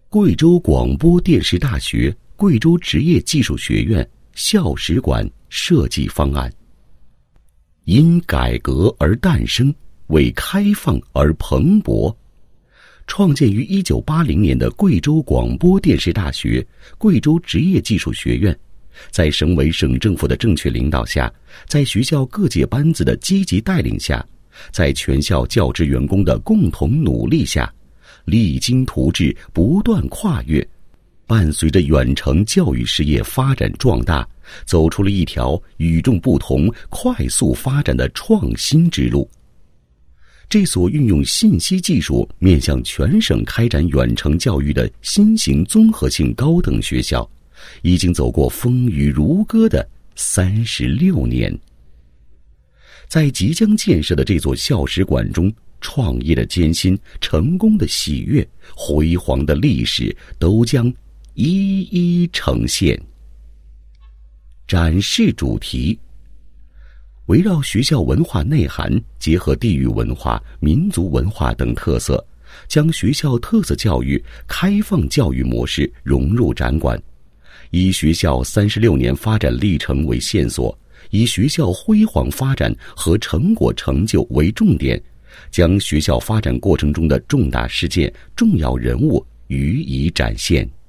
贵州广播电视大学贵州职业技术学院校史馆设计方案。因改革而诞生，为开放而蓬勃。创建于1980年的贵州广播电视大学贵州职业技术学院，在省委省政府的正确领导下，在学校各界班子的积极带领下，在全校教职员工的共同努力下，励精图治，不断跨越，伴随着远程教育事业发展壮大，走出了一条与众不同、快速发展的创新之路。这所运用信息技术面向全省开展远程教育的新型综合性高等学校，已经走过风雨如歌的36年。在即将建设的这座校史馆中，创业的艰辛、成功的喜悦、辉煌的历史都将一一呈现。展示主题：围绕学校文化内涵，结合地域文化、民族文化等特色，将学校特色教育、开放教育模式融入展馆，以学校36年发展历程为线索，以学校辉煌发展和成果成就为重点，将学校发展过程中的重大事件、重要人物予以展现。